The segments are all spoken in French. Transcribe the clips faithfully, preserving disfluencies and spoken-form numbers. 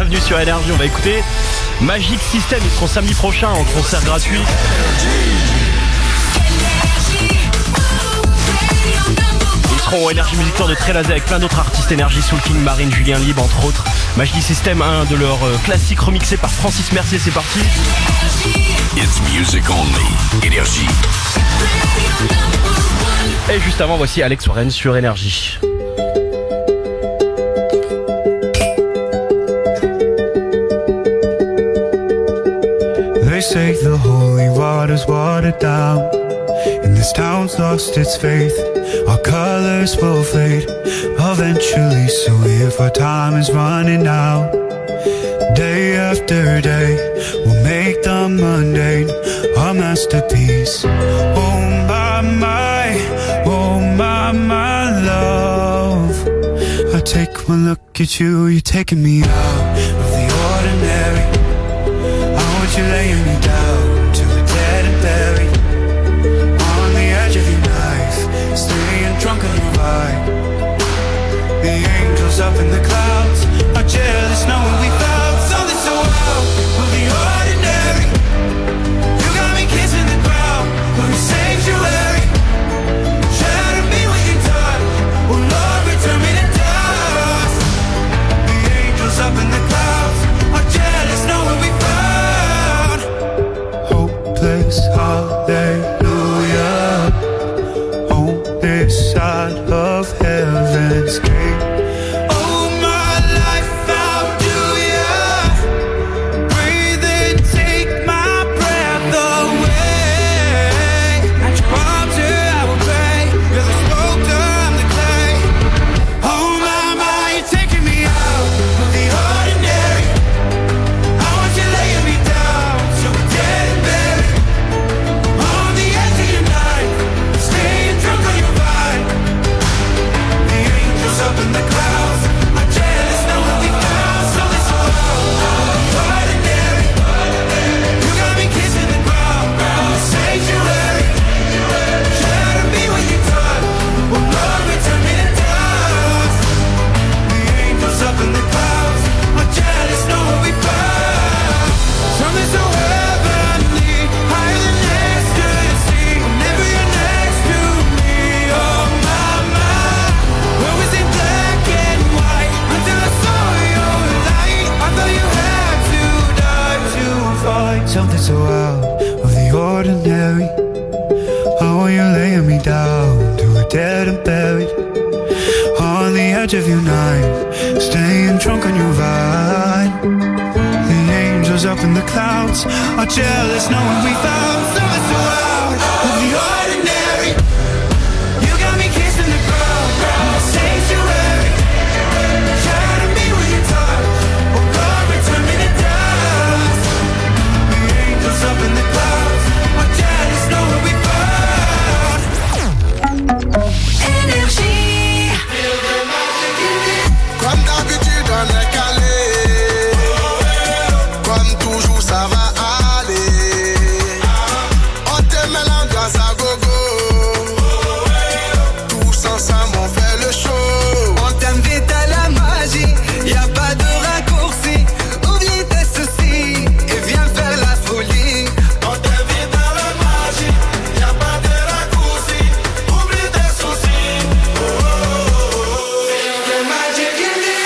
bienvenue sur Énergie. On va écouter Magic System, ils seront samedi prochain en concert gratuit. Ils seront au Energy Music Tour de Trélazé avec plein d'autres artistes Énergie, Soul King, Marine, Julien Libre entre autres. Magic System, un de leurs euh, classiques remixés par Francis Mercier, c'est parti. It's music only. Énergie. Et juste avant, voici Alex Warren sur Énergie. They say the holy water's watered down, and this town's lost its faith. Our colors will fade eventually, so if our time is running out, day after day we'll make the mundane our masterpiece. Oh my, my, oh my, my love, I take one look at you, you're taking me out of the ordinary. I want you laying me down till we're dead and buried, on the edge of your knife, staying drunk on your vibe. The angels up in the clouds are jealous knowing we found something so wild of the ordinary. You got me kissing the ground of your sanctuary. Shatter me with your touch, oh Lord, return me to dust. The angels up in the clouds are jealous knowing we found hopeless hallelujah on this side of heaven's gate. Something so out of the ordinary. How are you laying me down till we're dead and buried, on the edge of your knife, staying drunk on your vine. The angels up in the clouds are jealous knowing we found something so out of the ordinary. You got me kissing the ground of the sanctuary. Shatter me with your touch, oh Lord, return me to dust. The angels up in the clouds are jealous knowing we found Énergie. Comme d'habitude on est calé, comme toujours ça va aller. On te met l'ambiance à gogo, tous ensemble on fait le show. On t'invite à la magie, y'a pas de raccourci. Oublie tes soucis et viens faire la folie. On t'invite à la magie, y'a pas de raccourci. Oublie tes soucis. Oh, oh, oh, oh. The magic in the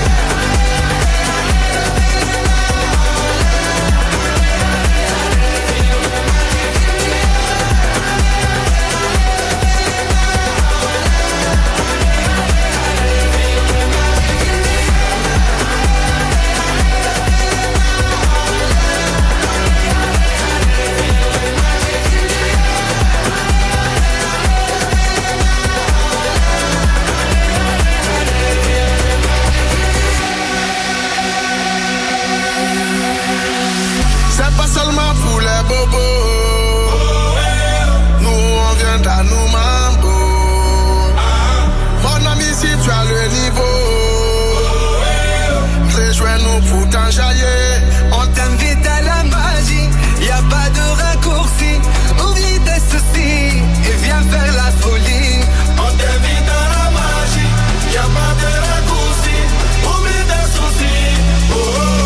c'est pas seulement pour les bobos. Nous on vient d'à nous mambo. Mon ami si tu as le niveau, rejoins-nous pour t'enjailler. On t'invite à la magie, y'a pas de raccourci. Oublie tes soucis et viens faire la folie. On t'invite à la magie, y'a pas de raccourci. Oublie tes soucis. Oh, oh,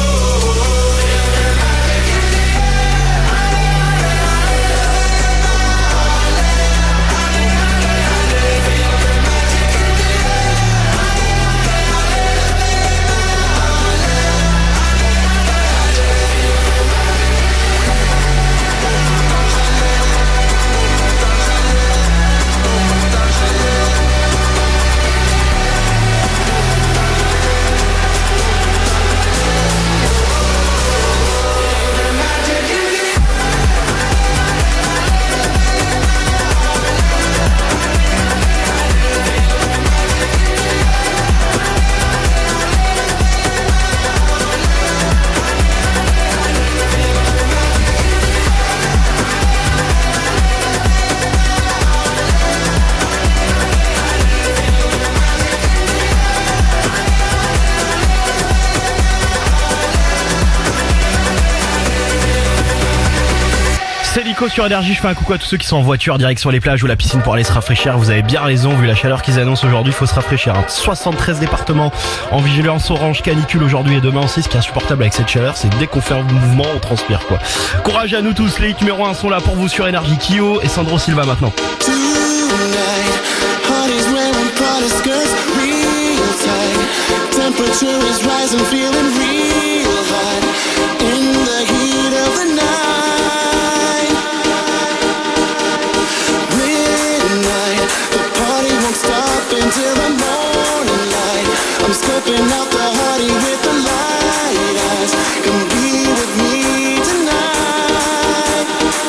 C'est Nico sur Énergie, je fais un coucou à tous ceux qui sont en voiture, direction les plages ou la piscine pour aller se rafraîchir. Vous avez bien raison, vu la chaleur qu'ils annoncent aujourd'hui, il faut se rafraîchir. soixante-treize départements en vigilance orange canicule aujourd'hui et demain aussi. Ce qui est insupportable avec cette chaleur, c'est que dès qu'on fait un mouvement, on transpire quoi. Courage à nous tous, les hits numéro un sont là pour vous sur Énergie. Kyo et Sandro Silva maintenant. Until the morning light, I'm scoping out the party with the light eyes. Come be with me tonight.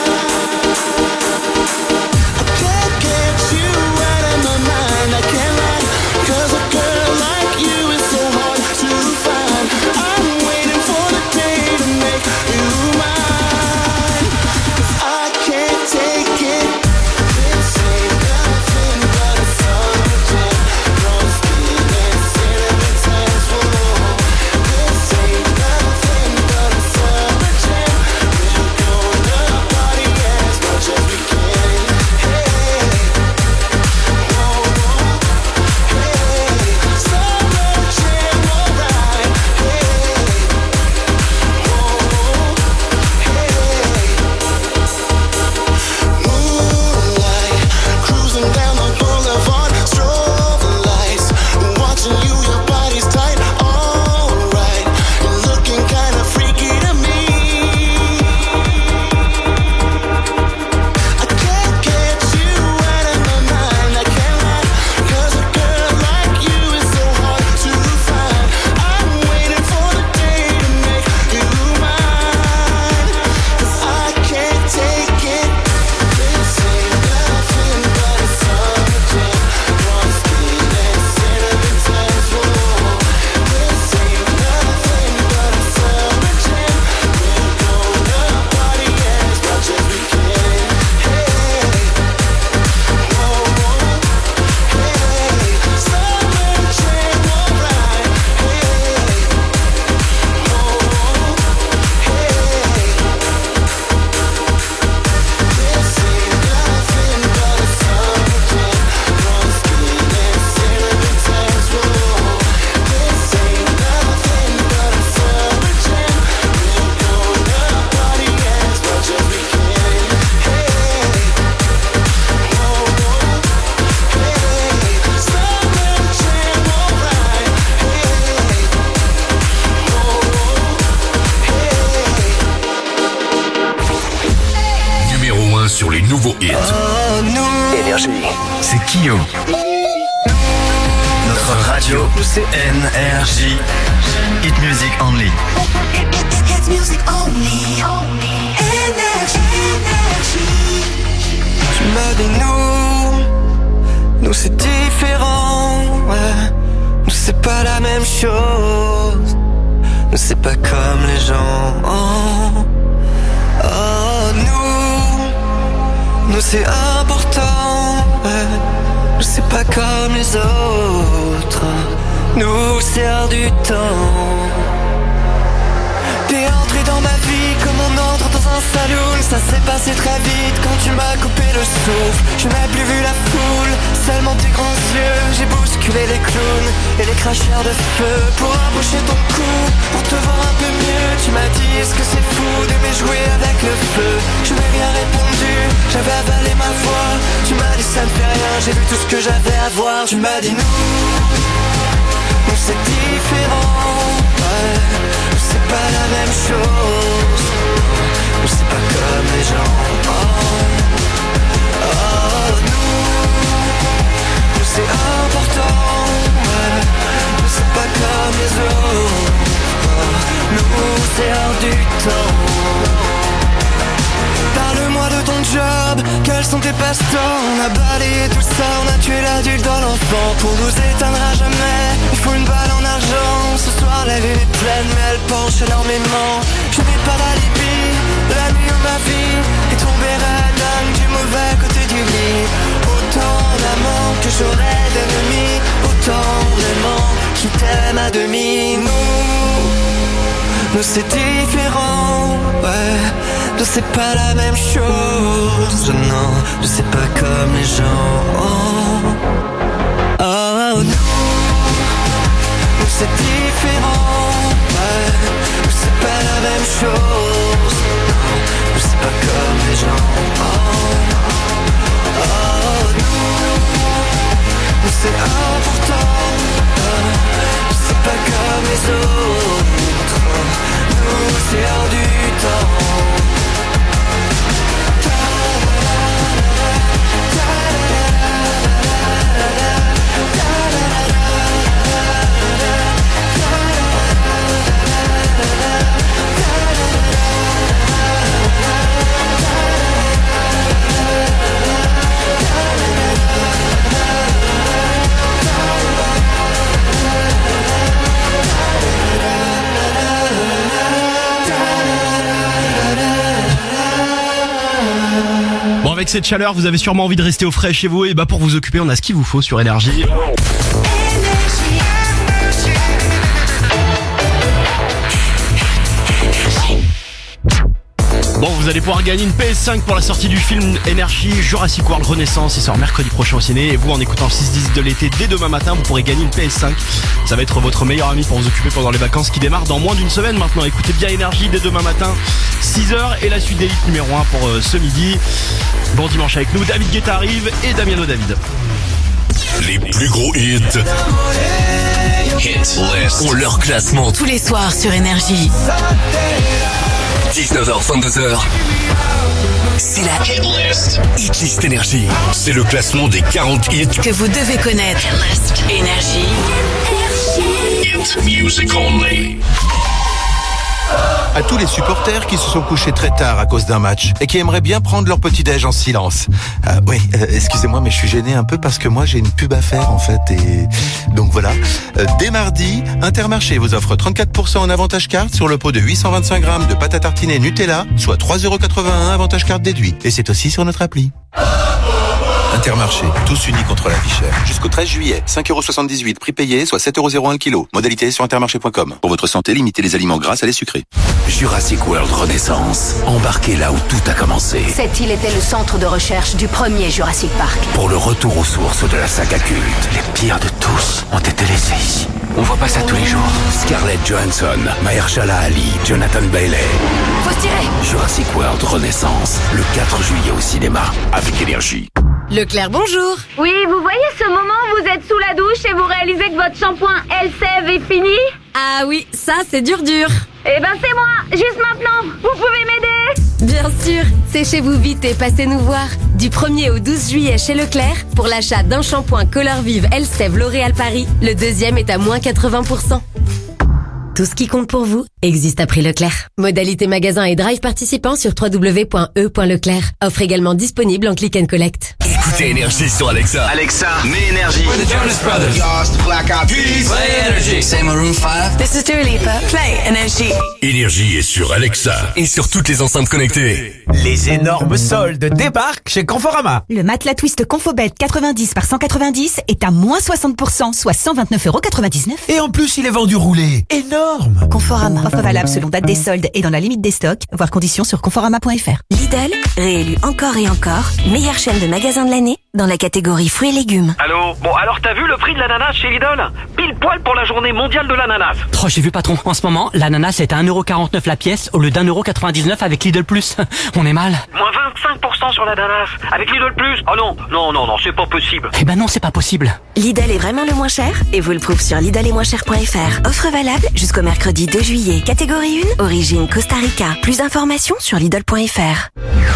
I can't get you out of my mind, I can't lie, 'cause a girl like you is so hard to find. I'm waiting for the day to make you mine, 'cause I can't take it. This ain't nothing but a summer jam. Sur les nouveaux hits. Oh non. Énergie, c'est Kyo. Notre radio, c'est N R J. Hit Music Only. Hit Music Only. Énergie, énergie. Tu m'as dit nous, nous c'est différent. Ouais. Nous c'est pas la même chose. Nous c'est pas comme les gens. Oh, oh nous. Nous c'est important, ouais. Nous c'est pas comme les autres. Nous c'est hors du temps. T'es entré dans ma vie comme on entre dans un saloon. Ça s'est passé très vite quand tu m'as coupé le souffle. Je n'ai plus vu la foule, seulement tes grands yeux. J'ai bousculé les clowns et les cracheurs de feu pour embaucher ton cou, pour te voir un peu mieux. Tu m'as dit est-ce que c'est fou d'aimer jouer avec le feu. Je n'ai rien répondu, j'avais avalé ma voix. Tu m'as dit ça ne fait rien, j'ai vu tout ce que j'avais à voir. Tu m'as dit nous, nous c'est différent, ouais. Nous c'est pas la même chose. Nous c'est pas comme les gens. Oh, oh nous, nous c'est important, ouais. Nous c'est pas comme les autres. Oh, nous c'est hors du temps. Parle-moi de ton job, quels sont tes passe-temps? On a balayé tout ça, on a tué l'adulte dans l'enfant. Pour nous éteindre à jamais, il faut une balle en argent. Ce soir la lune est pleine mais elle penche énormément. Je n'ai pas d'alibi, la nuit où ma vie est tombée dingue du mauvais côté du lit. Autant d'amants que j'aurais d'ennemis, autant d'aimants qui t'aiment à demi. Nous, nous c'est différent, ouais. Nous c'est pas la même chose. Non, je sais pas comme les gens. Oh, oh nous, nous c'est différent. Ouais, nous c'est pas la même chose. Non, nous c'est pas comme les gens. Oh, oh nous, nous c'est important. Nous c'est pas comme les autres. Nous c'est hors du temps. Avec cette chaleur, vous avez sûrement envie de rester au frais chez vous. Et bah pour vous occuper, on a ce qu'il vous faut sur Énergie. Bon, vous allez pouvoir gagner une P S cinq pour la sortie du film Énergie Jurassic World Renaissance. Il sort mercredi prochain au ciné. Et vous, en écoutant le six dix de l'été dès demain matin, vous pourrez gagner une P S cinq. Ça va être votre meilleur ami pour vous occuper pendant les vacances qui démarrent dans moins d'une semaine maintenant. Écoutez bien Énergie dès demain matin, six heures. Et la suite des hits numéro un pour euh, ce midi. Bon dimanche avec nous, David Guetta arrive et Damiano David. Les plus gros hits. Hit List. Ont leur classement tous les soirs sur Énergie. dix-neuf heures, vingt-deux heures. C'est la Hit List. Hit List Énergie. C'est le classement des quarante hits que vous devez connaître. Énergie. Hit Music Only. À tous les supporters qui se sont couchés très tard à cause d'un match et qui aimeraient bien prendre leur petit-déj en silence. Euh, oui, euh, excusez-moi, mais je suis gêné un peu parce que moi j'ai une pub à faire en fait. Et donc voilà. Euh, dès mardi, Intermarché vous offre trente-quatre pour cent en avantage carte sur le pot de huit cent vingt-cinq grammes de pâte à tartiner Nutella, soit trois euros quatre-vingt-un avantage carte déduit. Et c'est aussi sur notre appli. Intermarché, tous unis contre la vie chère. Jusqu'au treize juillet, cinq euros soixante-dix-huit prix payé, soit sept euros zéro un le kilo. Modalité sur intermarché point com. Pour votre santé, limitez les aliments gras à les sucrés. Jurassic World Renaissance. Embarquez là où tout a commencé. Cette île était le centre de recherche du premier Jurassic Park. Pour le retour aux sources de la saga culte. Les pires de tous ont été laissés ici. On voit pas ça tous les jours. Scarlett Johansson, Mahershala Ali, Jonathan Bailey. Faut se tirer. Jurassic World Renaissance. Le quatre juillet au cinéma. Avec Énergie. Leclerc, bonjour. Oui, vous voyez ce moment où vous êtes sous la douche et vous réalisez que votre shampoing Elseve est fini? Ah oui, ça c'est dur dur. Eh ben c'est moi, juste maintenant. Vous pouvez m'aider? Bien sûr, séchez-vous vite et passez nous voir. Du premier au douze juillet chez Leclerc, pour l'achat d'un shampoing Color Vive Elseve L'Oréal Paris, le deuxième est à moins quatre-vingts pour cent. Tout ce qui compte pour vous existe à prix Leclerc. Modalité magasin et drive participant sur w w w point e point leclerc. Offre également disponible en click and collect. Écoutez Énergie sur Alexa. Alexa, mets Énergie. The Jonas Brothers. The Black Eyed Peas. Play Energy. C'est Maroon five. This is Dua Lipa. Play Énergie. Énergie est sur Alexa et sur toutes les enceintes connectées. Les énormes soldes débarquent chez Conforama. Le matelas Twist Confobed quatre-vingt-dix par cent quatre-vingt-dix est à moins soixante pour cent, soit cent vingt-neuf euros quatre-vingt-dix-neuf. Et en plus, il est vendu roulé. Énorme. Conforama. Offre valable selon date des soldes et dans la limite des stocks. Voir conditions sur conforama point f r. Lidl, réélu encore et encore, meilleure chaîne de magasins de l'année dans la catégorie fruits et légumes. Allô? Bon, alors t'as vu le prix de l'ananas chez Lidl? Pile poil pour la journée mondiale de l'ananas. Oh, j'ai vu patron. En ce moment, l'ananas est à un euro quarante-neuf la pièce au lieu d'un euro quatre-vingt-dix-neuf avec Lidl Plus. On est mal. Moins vingt-cinq pour cent sur l'ananas avec Lidl Plus. Oh non, non, non, non, c'est pas possible. Eh ben non, c'est pas possible. Lidl est vraiment le moins cher et vous le prouve sur lidl et moins cher point f r. Offre valable jusqu'au mercredi deux juillet. Catégorie un, origine Costa Rica. Plus d'informations sur lidl point f r.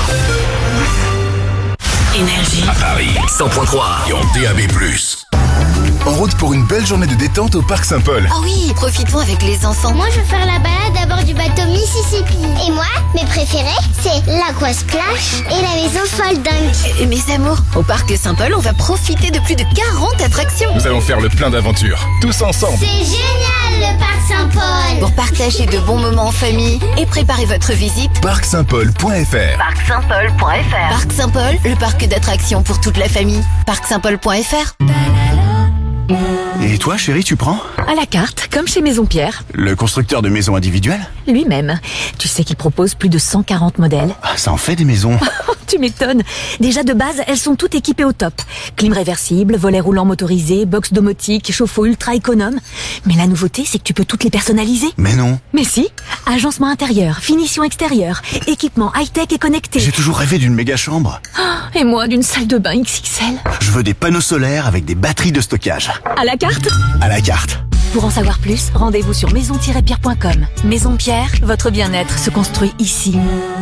Énergie. À Paris, cent point trois et en D A B plus. En route pour une belle journée de détente au Parc Saint-Paul. Oh oui, profitons avec les enfants. Moi, je veux faire la balade à bord du bateau Mississippi. Et moi, mes préférés, c'est l'Aqua Splash et la maison folle dingue. Et mes amours, au Parc Saint-Paul, on va profiter de plus de quarante attractions. Nous allons faire le plein d'aventures, tous ensemble. C'est génial, le Parc Saint-Paul. Pour partager de bons moments en famille et préparer votre visite, parc saint paul point f r. parc saint paul point f r. Parc Saint-Paul, le parc d'attractions pour toute la famille. parc saint paul point f r. Et toi, chérie, tu prends? À la carte, comme chez Maison Pierre. Le constructeur de maisons individuelles? Lui-même. Tu sais qu'il propose plus de cent quarante modèles. Ah, ça en fait des maisons. Tu m'étonnes. Déjà de base, elles sont toutes équipées au top. Clim réversible, volet roulant motorisé, box domotique, chauffe-eau ultra économe. Mais la nouveauté, c'est que tu peux toutes les personnaliser. Mais non. Mais si. Agencement intérieur, finition extérieure, équipement high-tech et connecté. J'ai toujours rêvé d'une méga chambre. Oh, et moi, d'une salle de bain X X L. Je veux des panneaux solaires avec des batteries de stockage. À la carte? À la carte. Pour en savoir plus, rendez-vous sur maison tiret pierre point com. Maison Pierre, votre bien-être se construit ici.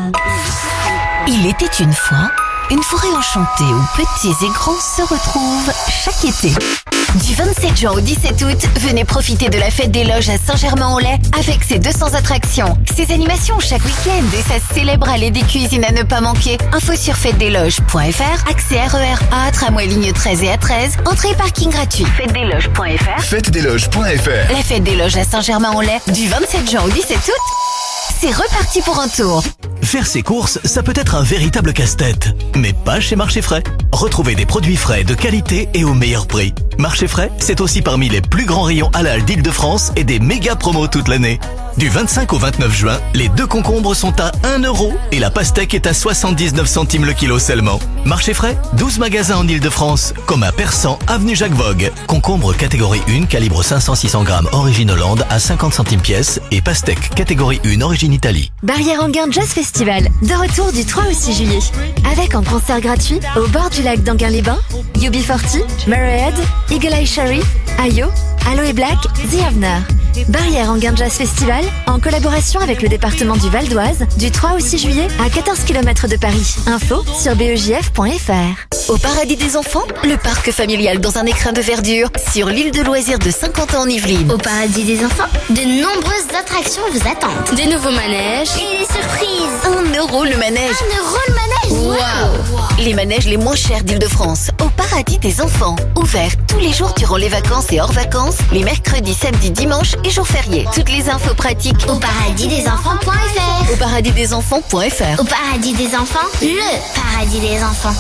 Il était une fois une forêt enchantée où petits et grands se retrouvent chaque été. Du vingt-sept juin au dix-sept août, venez profiter de la fête des loges à Saint-Germain-en-Laye avec ses deux cents attractions. Ses animations chaque week-end et sa célèbre allée des cuisines à ne pas manquer. Info sur fête des loges point f r, accès R E R A, tramway ligne treize et A treize, entrée et parking gratuit. fête des loges point f r. fête des loges point f r. La fête des loges à Saint-Germain-en-Laye du vingt-sept juin au dix-sept août. C'est reparti pour un tour. Faire ses courses, ça peut être un véritable casse-tête. Mais pas chez Marché Frais. Retrouvez des produits frais de qualité et au meilleur prix. Marché Frais, c'est aussi parmi les plus grands rayons halal d'Île-de-France et des méga promos toute l'année. Du vingt-cinq au vingt-neuf juin, les deux concombres sont à un euro et la pastèque est à soixante-dix-neuf centimes le kilo seulement. Marché Frais, douze magasins en Île-de-France, comme à Persan, avenue Jacques Vogue. Concombre catégorie un, calibre cinq cents à six cents grammes, origine Hollande à cinquante centimes pièce et pastèque catégorie un, origine Italie. Barrière-Enghien Jazz Festival, de retour du trois au six juillet. Avec en concert gratuit, au bord du lac d'Enghien-les-Bains, U B quarante, Murrayhead, Eagle Eye Cherry, Ayo, Aloe Black, The Avener. Barrière-Enghien Jazz Festival, en collaboration avec le département du Val d'Oise, du trois au six juillet à quatorze kilomètres de Paris. Info sur b e j f point f r. Au Paradis des Enfants, le parc familial dans un écrin de verdure sur l'île de loisirs de Saint-Quentin en Yvelines. Au Paradis des Enfants, de nombreuses attractions vous attendent. Des nouveaux manèges. Et des surprises. Un euro le manège. Un euro le manège. Waouh wow. Les manèges les moins chers d'Île-de-France. Au Paradis des Enfants. Ouvert tous les jours durant les vacances et hors vacances, les mercredis, samedis, dimanches et jours fériés. Toutes les infos pratiques au paradis des enfants point f r. Au paradis des enfants point f r. Au Paradis des Enfants, le paradis des enfants.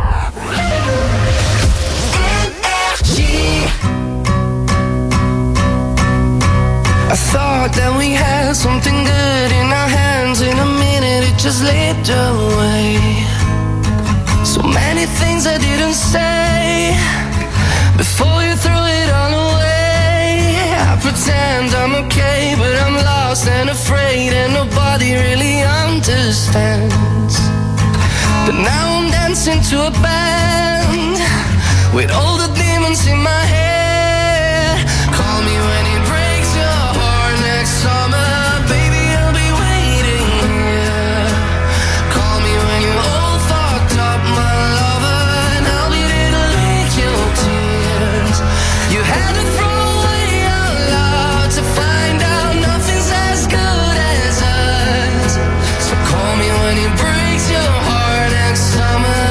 I thought that we had something good in our hands. In a minute it just slipped away. So many things I didn't say before you threw it all away. I pretend I'm okay, but I'm lost and afraid, and nobody really understands. But now I'm dancing to a band with all the demons in my head. Call me when it breaks your heart next summer, baby, I'll be waiting here. Call me when you're all fucked up, my lover, and I'll be there to lick your tears. You had to throw away our love to find out nothing's as good as us. So call me when it breaks your heart next summer.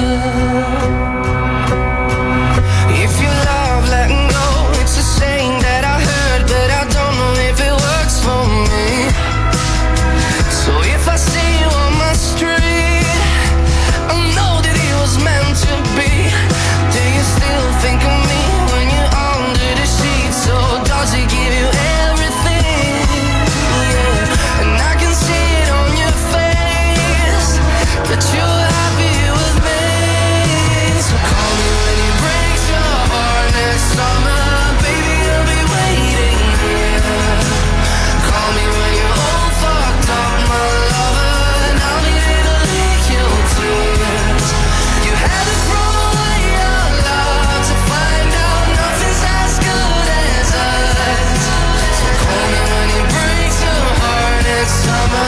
If you love letting go, it's a saying that I heard, but I don't know if it works for me. So if I see you on my street, I know that it was meant to be. Do you still think of me when you're under the sheets? Or does it give you everything? Yeah. And I can see it on your face that you're happy with me. So call me when it breaks your heart next summer, baby, I'll be waiting here. Call me when you're all fucked up, my lover, and I'll be there to lick your tears. You had to throw away your love to find out nothing's as good as us. So call me when it breaks your heart next summer.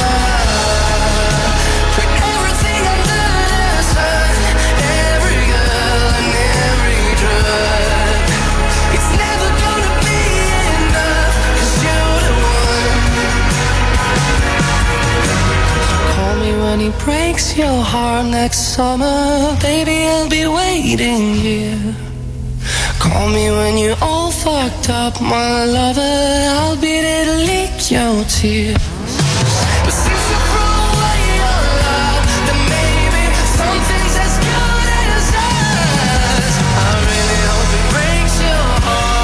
Put everything under the sun, every girl and every drug. It's never gonna be enough, 'cause you're the one. Call me when he breaks your heart next summer, baby, I'll be waiting here. Call me when you're all fucked up, my lover, I'll be there to lick your tears. But since you threw away your love, then maybe something's as good as us. I really hope it breaks your heart.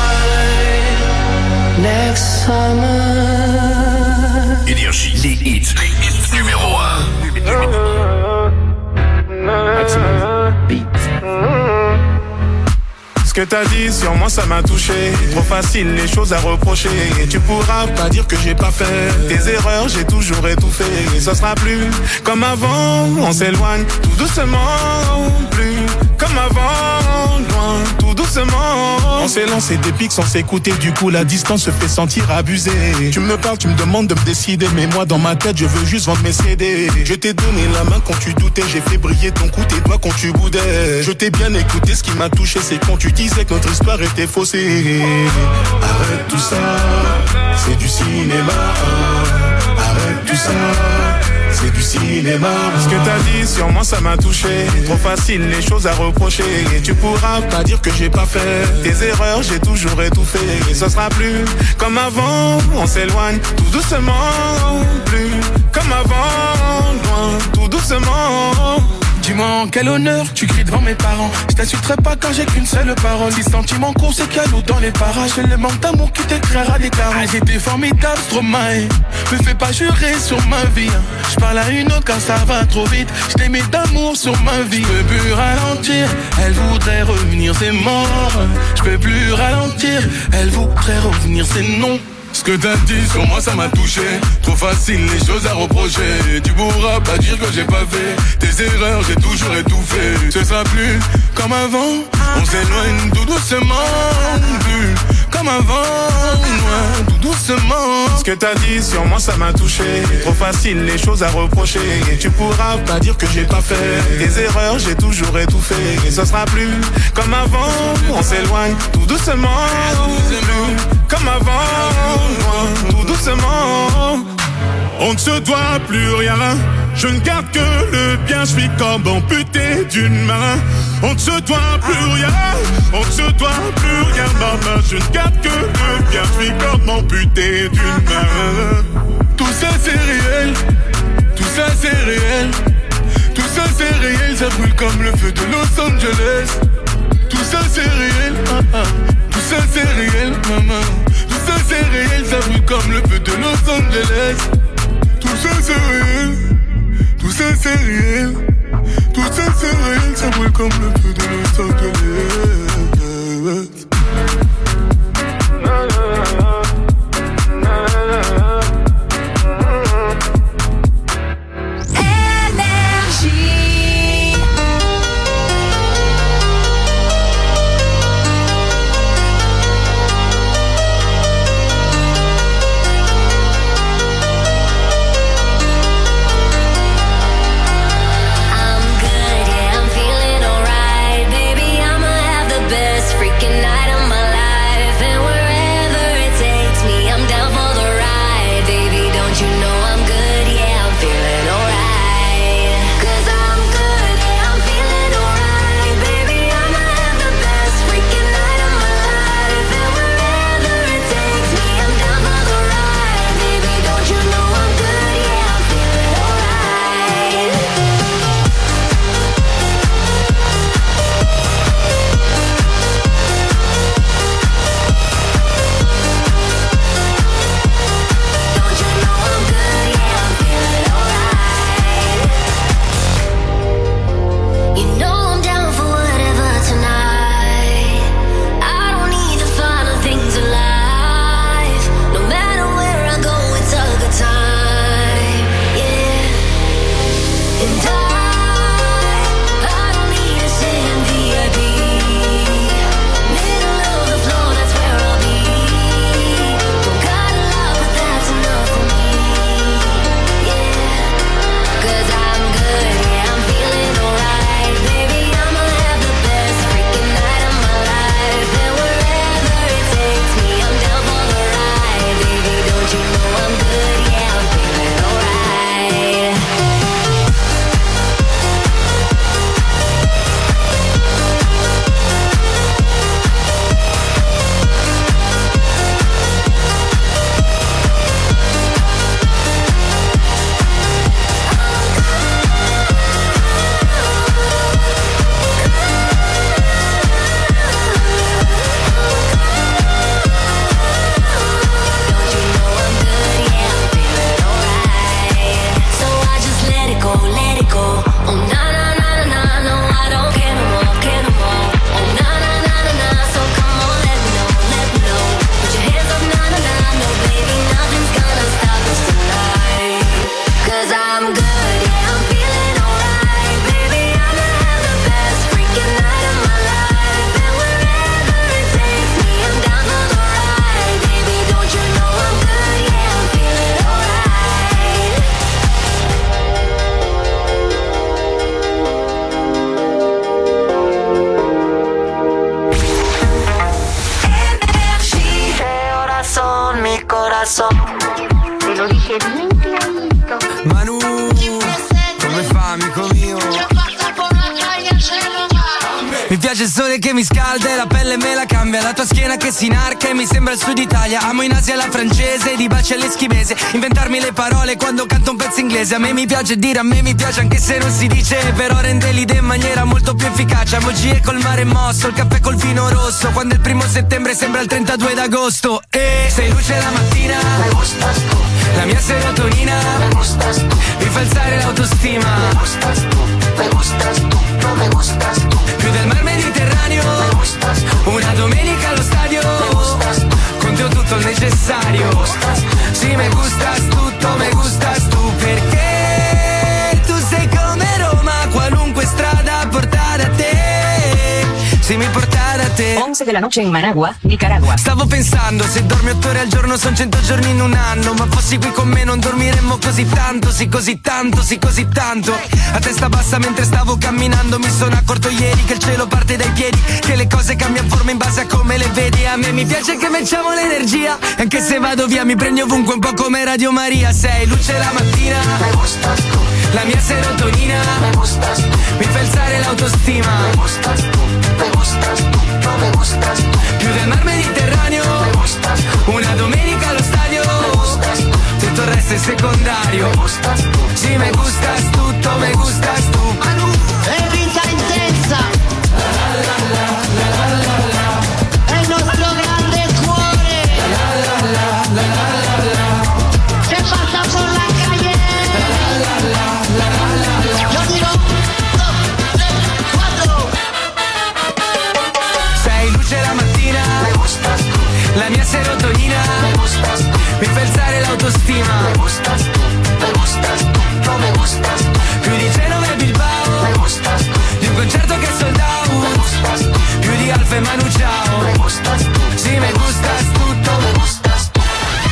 Ce que t'as dit sur moi ça m'a touché. Trop facile les choses à reprocher. Et tu pourras pas dire que j'ai pas fait tes erreurs, j'ai toujours étouffé. Et ça sera plus comme avant. On s'éloigne tout doucement. Plus comme avant, loin, tout doucement. On s'est lancé des pics sans s'écouter. Du coup la distance se fait sentir abusée. Tu me parles, tu me demandes de me décider. Mais moi dans ma tête je veux juste vendre mes C D. Je t'ai donné la main quand tu doutais. J'ai fait briller ton cou, tes doigts quand tu boudais. Je t'ai bien écouté, ce qui m'a touché c'est quand tu disais que notre histoire était faussée. Arrête tout ça, c'est du cinéma. Arrête tout ça, c'est du cinéma. Ce que t'as dit sur moi ça m'a touché. Trop facile les choses à reprocher. Et tu pourras pas dire que j'ai pas fait tes erreurs, j'ai toujours étouffé. Et ce sera plus comme avant. On s'éloigne tout doucement. Plus comme avant, loin, tout doucement. Dis-moi en quel honneur tu cries devant mes parents. Je t'insulterai pas quand j'ai qu'une seule parole. Si sentiment court c'est cadeau dans les parages. C'est le manque d'amour qui t'éclairera des carottes. Ah, j'étais formidable, Stromae. Me fais pas jurer sur ma vie. Je parle à une autre car ça va trop vite. Je t'aimais d'amour sur ma vie. Je peux plus ralentir, elle voudrait revenir, c'est mort. Je peux plus ralentir, elle voudrait revenir, c'est non. Ce que t'as dit sur moi ça m'a touché. Trop facile les choses à reprocher. Tu pourras pas dire que j'ai pas fait tes erreurs, j'ai toujours étouffé. Ce sera plus comme avant. On s'éloigne tout doucement. Plus comme avant, loin, tout doucement. Ce que t'as dit sur moi ça m'a touché. Trop facile les choses à reprocher. Et tu pourras pas dire que j'ai pas fait tes erreurs, j'ai toujours étouffé. Et ce sera plus comme avant. On s'éloigne tout doucement. Plus comme avant, loin, tout doucement. On ne se doit plus rien. Je ne garde que le bien. Je suis comme amputé d'une main. On ne se doit plus rien. On ne se doit plus rien, maman. Je ne garde que le bien. Je suis comme amputé d'une main. Tout ça c'est réel. Tout ça c'est réel. Tout ça c'est réel. Ça brûle comme le feu de Los Angeles. Tout ça c'est réel. Ah, ah. Tout ça c'est réel, maman. Tout ça c'est réel, ça brûle comme le feu de Los Angeles. Tout ça c'est réel. Tout ça c'est réel. Tout ça c'est réel, ça brûle comme le feu de Los Angeles. I'm good, yeah, I'm feeling alright. Baby, I'ma have che bien clarito. Manu, come fa amico mio? Mi piace il sole che mi scalda e la pelle me la cambia. La tua schiena che si inarca e mi sembra il sud Italia. Amo in Asia la francese, di baci all'eschimese. Inventarmi le parole quando canto un pezzo inglese. A me mi piace dire, a me mi piace anche se non si dice. Però rende l'idea in maniera molto più efficace. Emoji col mare mosso, il caffè col vino rosso. Quando il primo settembre sembra il trentadue d'agosto. E sei luce la mattina, me gustas tu. La mia serotonina, me gustas tu. Mi fa alzare l'autostima, me gustas tu. Me gustas tu, no me gustas tu. Più del mar Mediterraneo, me gustas tu. Una domenica allo stadio, me gustas tu. Con te ho tutto il necessario, me gustas tu. Sì, me gustas tutto, me gustas tu. Perché tu sei come Roma, qualunque strada portare a te. Se mi portare a te. once de la noche in Managua, Nicaragua. Stavo pensando, se dormi otto ore al giorno son cento giorni in un anno. Ma fossi qui con me non dormiremmo così tanto. Sì così tanto, sì così tanto. A testa bassa mentre stavo camminando mi sono accorto ieri che il cielo parte dai piedi. Che le cose cambiano forma in base a come le vedi. A me mi piace che mettiamo l'energia. Anche se vado via mi prendi ovunque un po' come Radio Maria. Sei luce la mattina, me gustas tu. La mia serotonina, me gustas tu. Mi fa alzare l'autostima, me gustas tu. Me gustas tu, no me gustas tu. Più del mar Mediterraneo, me gustas tu. Una domenica allo stadio, me gustas tu. Tutto il resto è secondario, me gustas tu. Sì, me gustas tutto, me gustas tu. Manu, è vita intensa. La la la la la la la. È il nostro grande cuore. La la la la la la la. Che passa por la calle. La la la la la la la. Yo digo la mattina, me gustas tu. La mia serotonina, me gustas tu. Mi fa alzare l'autostima, me gustas tu. Me gustas tu, no me gustas tu. Più di Genova e Bilbao, me gustas tu. Di un concerto che è sold out, me gustas tu. Più di Alfa e Manu Ciao, me gustas tu. Sì, me gustas tutto, me gustas tu.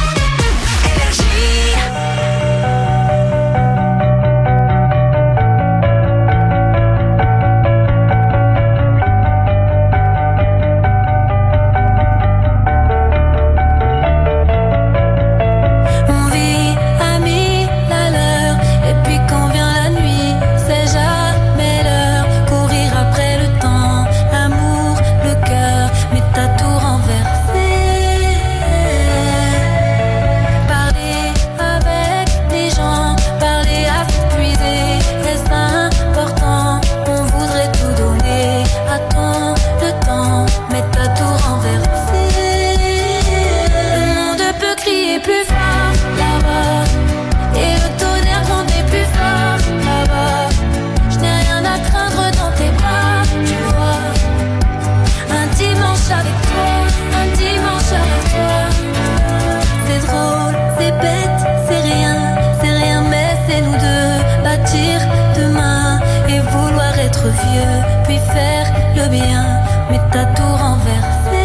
Vieux, puis faire le bien, mais t'as tout renversé.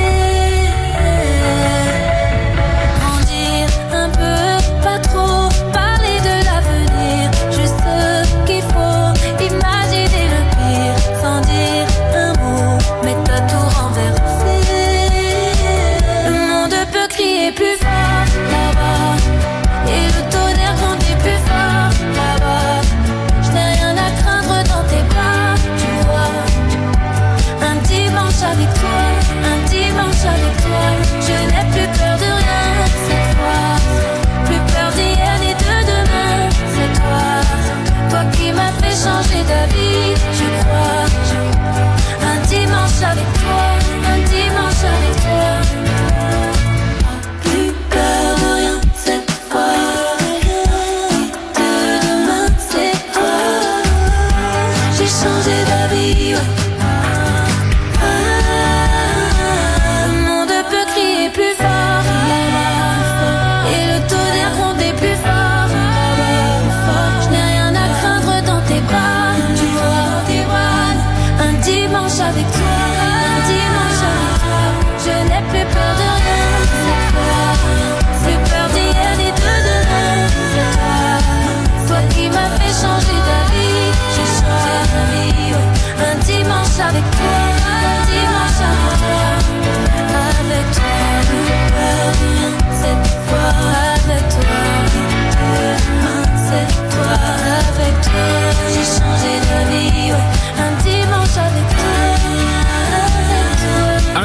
Grandir un peu, pas trop, parler de l'avenir, juste ce qu'il faut, imaginer le pire, sans dire un mot, mais t'as tout renversé. Le monde peut crier plus fort là-bas, et le tonnerre grandit plus fort là-bas. Je n'ai rien à craindre dans tes bras. Un dimanche avec toi, un dimanche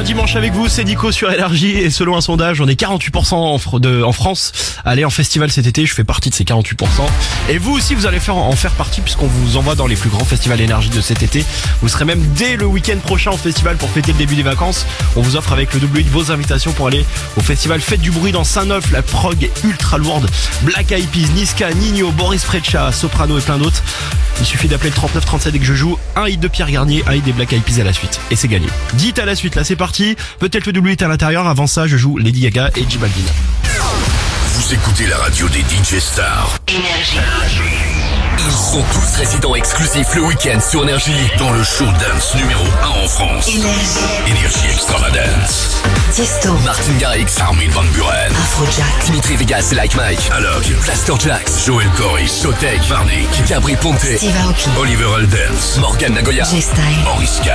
Un dimanche avec vous, c'est Nico sur Énergie et selon un sondage, on est quarante-huit pour cent en, fr- de, en France à aller en festival cet été. Je fais partie de ces quarante-huit pour cent. Et vous aussi, vous allez faire en faire partie puisqu'on vous envoie dans les plus grands festivals Énergie de cet été. Vous serez même dès le week-end prochain au festival pour fêter le début des vacances. On vous offre avec le double huit vos invitations pour aller au festival Fête du Bruit dans Saint-Neuf. La prog est ultra lourde. Black Eyed Peas, Niska, Nino, Boris Preda, Soprano et plein d'autres. Il suffit d'appeler le trente-neuf trente-sept dès que je joue. Un hit de Pierre Garnier, un hit des Black Eyed Peas à la suite. Et c'est gagné. Dites à la suite, là c'est parti. Peut-être le double huit à l'intérieur. Avant ça, je joue Lady Gaga et J Balvin. Vous écoutez la radio des D J stars. Énergie. Ils sont tous résidents exclusifs le week-end sur Énergie dans le show dance numéro un en France. Énergie. Énergie Extravagance. Tiesto. Martin Garrix, Armin van Buren, Afrojack. Dimitri Vegas et Like Mike, Alok, Blaster Jax, Joel Corey, Sotek, Varnick, Gabri Ponte, Steve Aoki, Oliver Heldens, Morgan Nagoya, G-Style, Oriska.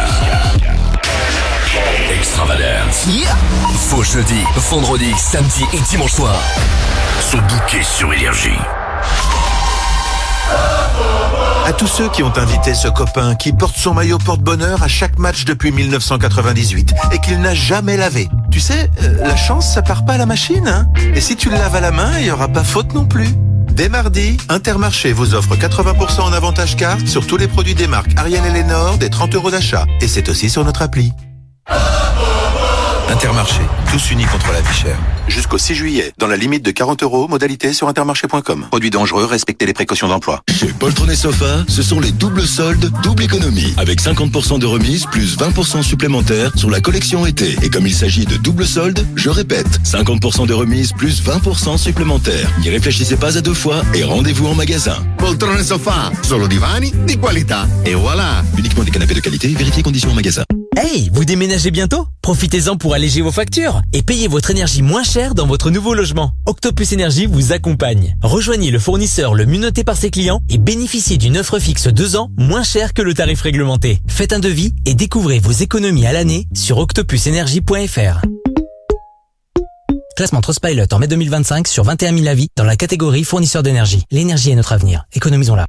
Extravagance. Yeah. Vos jeudi, vendredi, samedi et dimanche soir sont bookés sur Énergie. À tous ceux qui ont invité ce copain qui porte son maillot porte-bonheur à chaque match depuis mille neuf cent quatre-vingt-dix-huit et qu'il n'a jamais lavé. Tu sais, euh, la chance, ça part pas à la machine, hein. Et si tu le laves à la main, il y aura pas faute non plus. Dès mardi, Intermarché vous offre quatre-vingts pour cent en avantage carte sur tous les produits des marques Ariel et Lénore des trente euros d'achat. Et c'est aussi sur notre appli. Intermarché, tous unis contre la vie chère. Jusqu'au six juillet, dans la limite de quarante euros, modalité sur intermarché point com. Produits dangereux, respectez les précautions d'emploi. Chez Poltron et Sofa, ce sont les doubles soldes, double économie. Avec cinquante pour cent de remise, plus vingt pour cent supplémentaires sur la collection été. Et comme il s'agit de double soldes, je répète, cinquante pour cent de remise, plus vingt pour cent supplémentaires. N'y réfléchissez pas à deux fois et rendez-vous en magasin. Poltron et Sofa, solo divani di qualità. Et voilà. Uniquement des canapés de qualité, vérifiez conditions en magasin. Hey, vous déménagez bientôt? Profitez-en pour alléger vos factures et payez votre énergie moins cher dans votre nouveau logement. Octopus Énergie vous accompagne. Rejoignez le fournisseur le mieux noté par ses clients et bénéficiez d'une offre fixe deux ans moins chère que le tarif réglementé. Faites un devis et découvrez vos économies à l'année sur octopus énergie point f r. Classement Trustpilot en mai deux mille vingt-cinq sur vingt et un mille avis dans la catégorie fournisseur d'énergie. L'énergie est notre avenir. Économisons-la.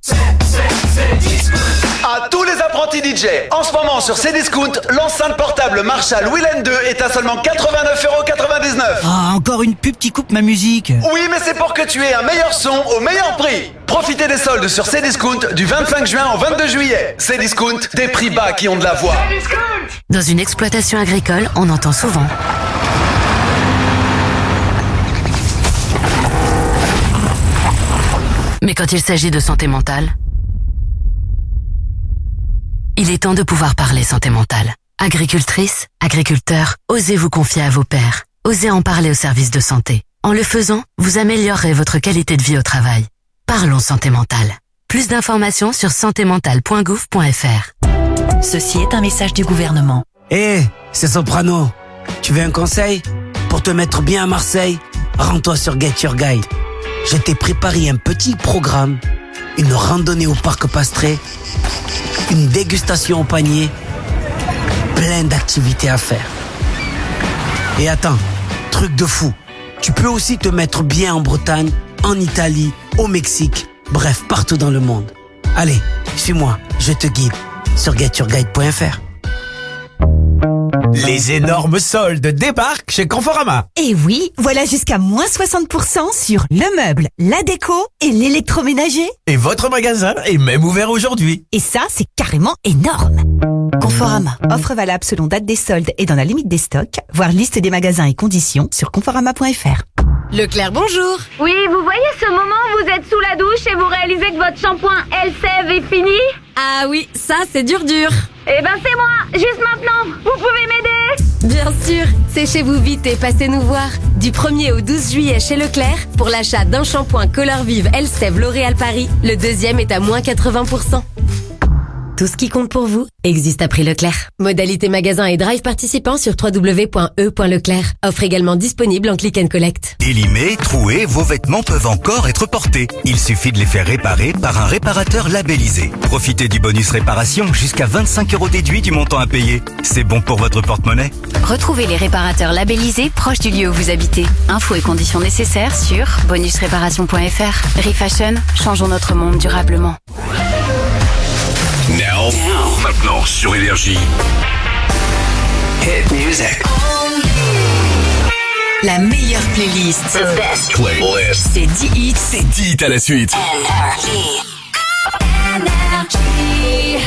À tous les apprentis D J, en ce moment sur Cdiscount, l'enceinte portable Marshall Willen deux est à seulement quatre-vingt-neuf euros quatre-vingt-dix-neuf. Ah, encore une pub qui coupe ma musique. Oui, mais c'est pour que tu aies un meilleur son au meilleur prix. Profitez des soldes sur Cdiscount du vingt-cinq juin au vingt-deux juillet. Cdiscount, des prix bas qui ont de la voix. Dans une exploitation agricole, on entend souvent mais quand il s'agit de santé mentale, il est temps de pouvoir parler santé mentale. Agricultrice, agriculteur, osez vous confier à vos pairs. Osez en parler au service de santé. En le faisant, vous améliorerez votre qualité de vie au travail. Parlons santé mentale. Plus d'informations sur santé mentale point gouv point f r. Ceci est un message du gouvernement. Hé, hey, c'est Soprano. Tu veux un conseil? Pour te mettre bien à Marseille, rends-toi sur Get Your Guide. Je t'ai préparé un petit programme, une randonnée au parc Pastré, une dégustation au panier, plein d'activités à faire. Et attends, truc de fou, tu peux aussi te mettre bien en Bretagne, en Italie, au Mexique, bref, partout dans le monde. Allez, suis-moi, je te guide sur get your guide point f r. Les énormes soldes débarquent chez Conforama. Et oui, voilà jusqu'à moins soixante pour cent sur le meuble, la déco et l'électroménager. Et votre magasin est même ouvert aujourd'hui. Et ça, c'est carrément énorme. Conforama, offre valable selon date des soldes et dans la limite des stocks. Voir liste des magasins et conditions sur conforama point f r. Leclerc, bonjour. Oui, vous voyez ce moment où vous êtes sous la douche et vous réalisez que votre shampoing Elseve est fini? Ah oui, ça c'est dur dur. Eh ben c'est moi, juste maintenant. Vous pouvez m'aider? Bien sûr, séchez-vous vite et passez nous voir. Du premier au douze juillet chez Leclerc, pour l'achat d'un shampoing Color Vive Elseve L'Oréal Paris, le deuxième est à moins quatre-vingts pour cent. Tout ce qui compte pour vous existe à prix Leclerc. Modalité magasin et drive participant sur w w w point e point leclerc. Offre également disponible en click and collect. Élimés, troués, vos vêtements peuvent encore être portés. Il suffit de les faire réparer par un réparateur labellisé. Profitez du bonus réparation jusqu'à vingt-cinq euros déduits du montant à payer. C'est bon pour votre porte-monnaie. Retrouvez les réparateurs labellisés proches du lieu où vous habitez. Infos et conditions nécessaires sur bonus réparation point f r. Refashion, changeons notre monde durablement. Now, maintenant sur Énergie. Hit music. La meilleure playlist. The best playlist. C'est dix hits. C'est dix hits à la suite. Energy. Energy.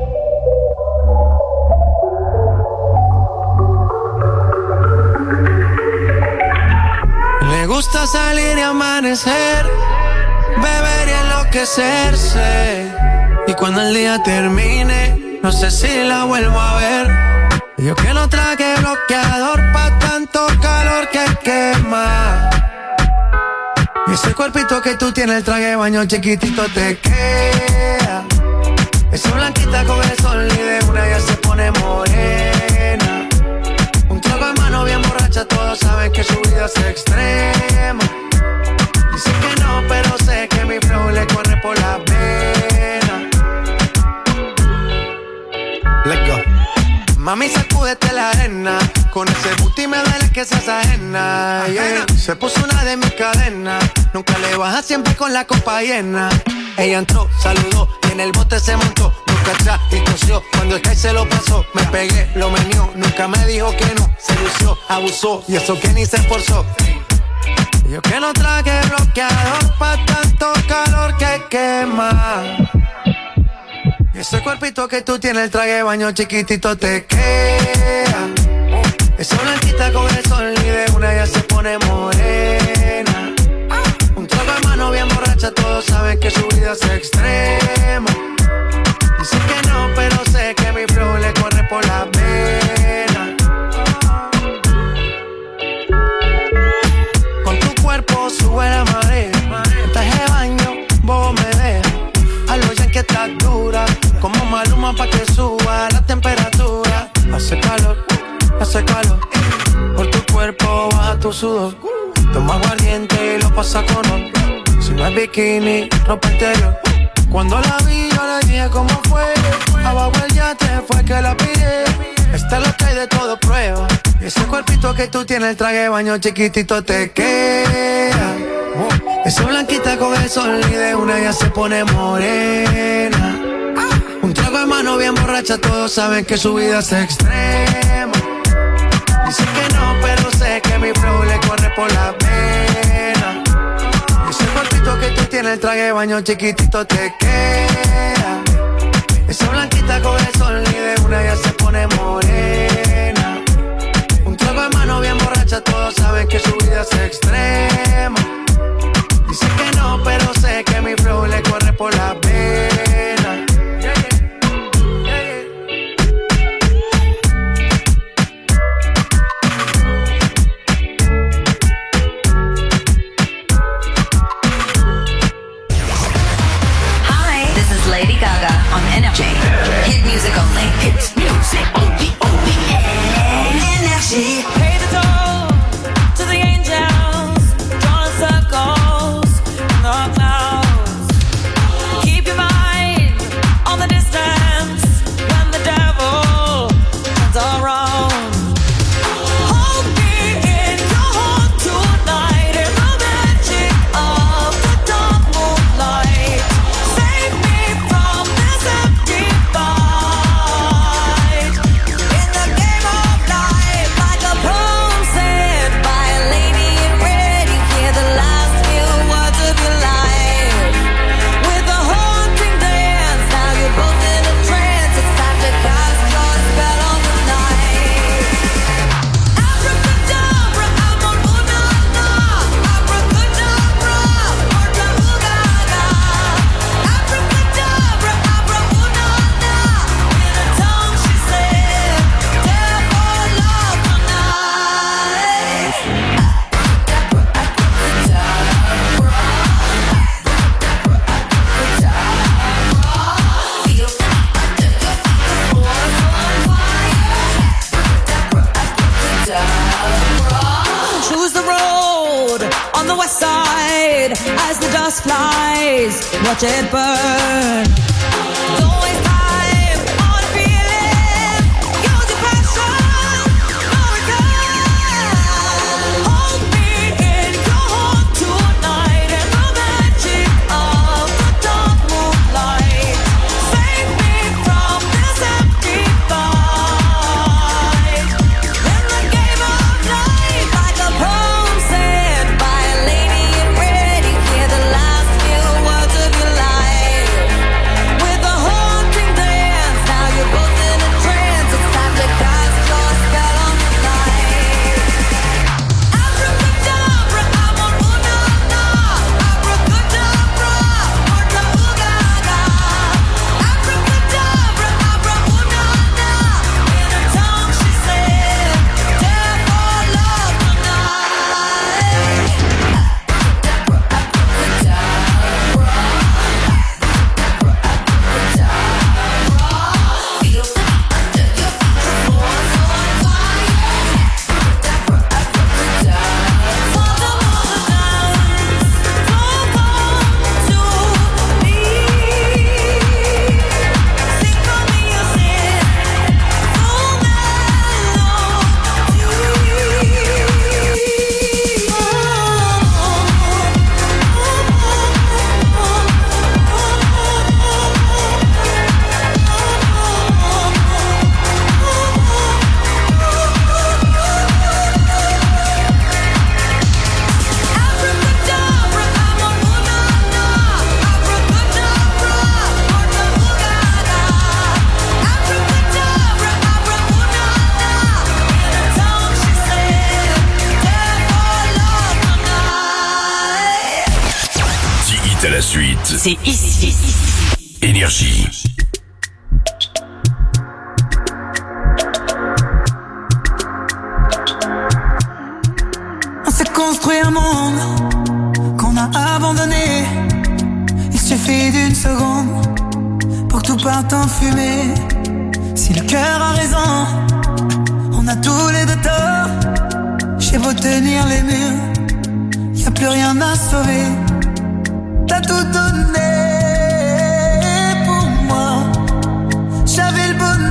Le gusta salir y amanecer, beber y enloquecerse. Y cuando el día termine, no sé si la vuelvo a ver. Yo que no traje bloqueador pa' tanto calor que quema. Y ese cuerpito que tú tienes, el traje de baño chiquitito te queda. Esa blanquita con el sol y de una ya se pone morena. Un trago en mano bien borracha, todos saben que su vida es extrema. Dicen que no, pero sé que mi flow le corre por la vena. Let's go. Mami, sacúdete la arena. Con ese booty me duele que seas ajena, yeah. Se puso una de mis cadenas. Nunca le baja, siempre con la copa llena. Ella entró, saludó y en el bote se montó. Nunca atrás y tosió. Cuando el que se lo pasó, me pegué, lo menió. Nunca me dijo que no, se lució, abusó. Y eso que ni se esforzó. Yo que no traje bloqueador pa' tanto calor que quema. Y ese cuerpito que tú tienes, el traje de baño chiquitito te queda. Esa blanquita con el sol y de una ya se pone morena. Un trago de mano bien borracha, todos saben que su vida es extrema. Dicen que no, pero sé que mi flow le corre por la vena. Con tu cuerpo sube la marea. En traje de baño, vos me dejas. A los yankees estás dura, como Maluma pa' que suba la temperatura. Hace calor, hace calor. Por tu cuerpo baja tu sudor. Toma aguardiente y lo pasa con oro. Si no es bikini, ropa interior. Cuando la vi yo le dije cómo fue. Abajo el yate fue que la pillé. Esta es lo que hay de todo prueba. Y ese cuerpito que tú tienes, el traje de baño chiquitito te queda. Esa blanquita con el sol y de una ya se pone morena. Un trago de mano bien borracha, todos saben que su vida es extrema. Dicen que no, pero sé que mi flow le corre por la vena. Ese cuerpito que tú tienes, el traje de baño chiquitito te queda. Esa blanquita con el sol y de una ya se pone morena. Un trago de mano bien borracha, todos saben que su vida es extrema. Dicen que no, pero sé que mi flow le corre por la vena. Hi, this is Lady Gaga on Energy. Hit music only. Hit music only, only. Energy. Pay the toll to the angels, drawing circles in the clouds. Keep your mind on the distance when the devil turns around. Hold me in your heart tonight in the magic of the dark moonlight. Save me from this empty fight. In the game of life, like a poem said by a lady in red, you hear the last few words of your life. With a haunting dance, now you're both in a trance. It's time to cast your spell on the night. Abracadabra, I'm on ooh-na-na. Abracadabra, Porta Ooh-ga-ga. Abracadabra, abra ooh-na-na. In a tongue she said, devil love tonight. Choose the road on the west side as the dust flies. Watch it burn. Don't waste time on a feeling. Use your passion, no return. Hold me in your heart tonight in the magic of the dark moonlight. Save me from this empty fight. la suite, c'est ici. Énergie. On s'est construit un monde qu'on a abandonné. Il suffit d'une seconde pour que tout parte en fumée. Si le cœur a raison, on a tous les deux tort. J'ai beau tenir les murs, y a plus rien à sauver. T'as tout donné pour moi. J'avais le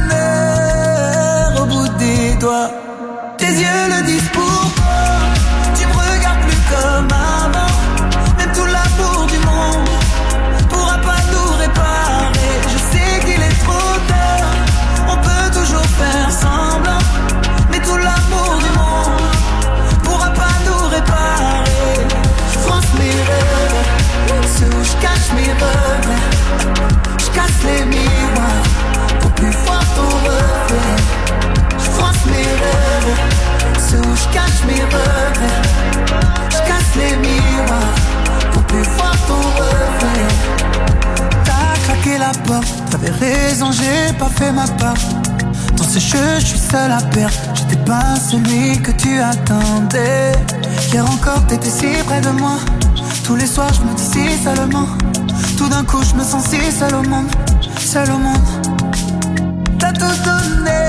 bonheur au bout des doigts. Tes yeux le disent pour toi. Tu me regardes plus comme avant. Même tout l'amour du monde pourra pas nous réparer. Je sais qu'il est trop tard. On peut toujours faire semblant, mais tout l'amour du monde pourra pas nous réparer. Je France mes rêves, ceux où je cache mes regrets. Je casse les miroirs pour plus voir ton reflet. Je France mes rêves, ceux où je cache mes regrets. Je casse les miroirs pour plus voir ton reflet. T'as claqué la porte, t'avais raison, j'ai pas fait ma part. Dans ce jeu, je suis seul à perdre. J'étais pas celui que tu attendais. Hier encore, t'étais si près de moi. Tous les soirs, je me dis si seulement. Tout d'un coup, je me sens si seul au monde. Seul au monde. T'as tout donné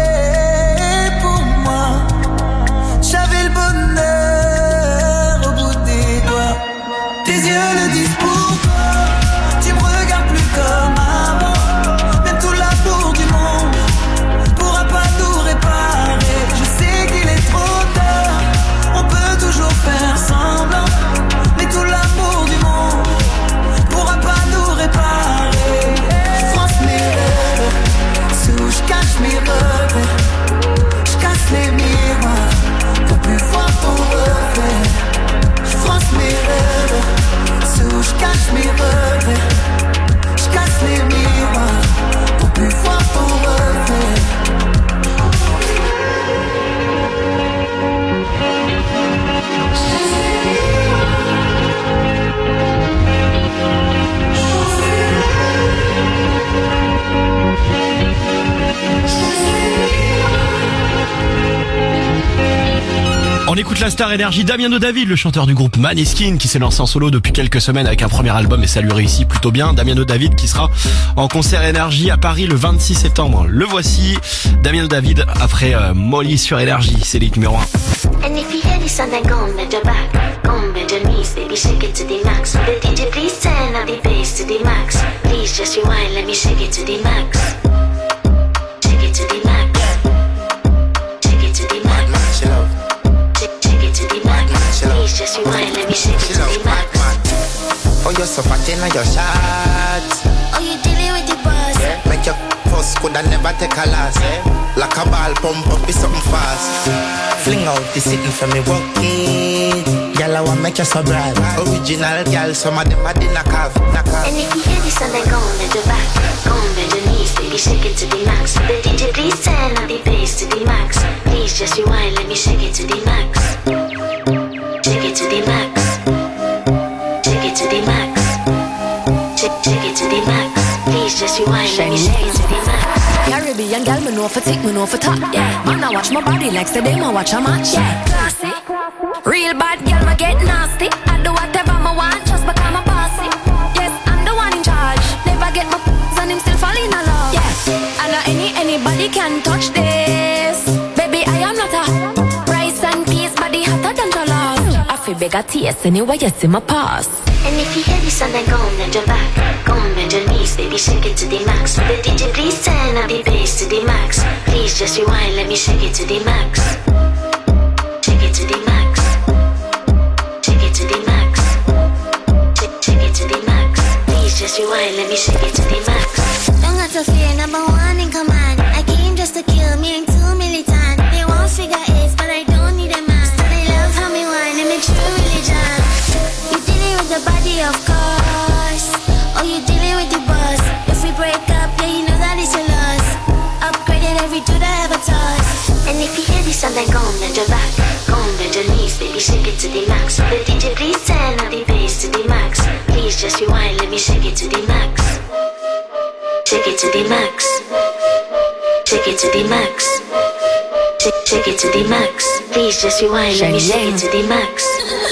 pour moi. J'avais le bonheur au bout des doigts. Tes yeux le disent pour toi. Tu me regardes plus comme avant. Même tout l'amour du monde pourra pas nous réparer. Je sais qu'il est trop tard. On peut toujours faire semblant, mais tout l'amour du monde pourra pas nous réparer. Je France mes rêves, ceux où je cache mes regrets. Je casse les miroirs pour plus voir ton reflet. Je France mes rêves, ceux où je cache mes regrets. Je casse les miroirs pour plus voir ton reflet. On écoute la star énergie Damiano David, le chanteur du groupe Maneskin, qui s'est lancé en solo depuis quelques semaines avec un premier album et ça lui réussit plutôt bien. Damiano David qui sera en concert énergie à Paris le vingt-six septembre. Le voici, Damiano David, après euh, Molly sur énergie, c'est l'hit numéro un. And if you hear this sound, then go and bend your back, go and bend your knees, baby, shake it to the max. The D J please turn up the bass to the max. Please just rewind, let me shake it to the max. Shake it to the max. Shake it to the max. Shake, shake it to the max. Please just rewind, let me shake it to the max. Oh, you're so fat in your shots. Oh, you dealing with the boss? Yeah. Make your first could I never take a loss. Yeah. Like a ball pump up, be something fast. Fling out the sitting for me, walk it. Girl, I want make you so bright. Original girl, some of them are the knock off, knock off. And if you hear this sound, then go and bend your back, go and bend your knees, baby, shake it to the max. The D J please turn up the bass to the max. Please just rewind, let me shake it to the max. Shake it to the max. Shake it to the max. Shake, shake it to the max. Please just rewind, let me shake it to the max. Caribbean girl, me know for tick, me know for top. Yeah, man, I watch my body like say them, I watch a match. Yeah, classy. Real bad girl, me get nasty. I do whatever me want, just become a bossy. Yes, I'm the one in charge. Never get my p***s and him still fall in love. Yeah, I know any anybody can touch this. Baby, I am not a rice and peas, body hotter than your love. I feel beg a taste anyway, you see my pass. And if you hear this sound, then go and bend your back, go and bend your knees, baby, shake it to the max. The D J please turn up the bass to the max. Please just rewind, let me shake it to the max. Shake it to the max. Shake it to the max. Shake, shake it to the max. Please just rewind, let me shake it to the max. Don't got to fear, number one in command. I came just to kill me, ain't too militant. They won't figure eight, but I don't need a man. So they love how me whine, and make true religion. You dealing with the body, of course. Oh, you dealing with the boss. If we break up, yeah, you know that it's your loss. Upgraded every dude I ever touched. And if you hear this sound, then go and bend your back, go and bend your knees, baby, shake it to the max. The D J please turn up the bass to the max. Please just rewind. to the max. Shake it to the max. Shake it to the max. Shake, shake it to the max. Please just rewind, let me shake it to the max.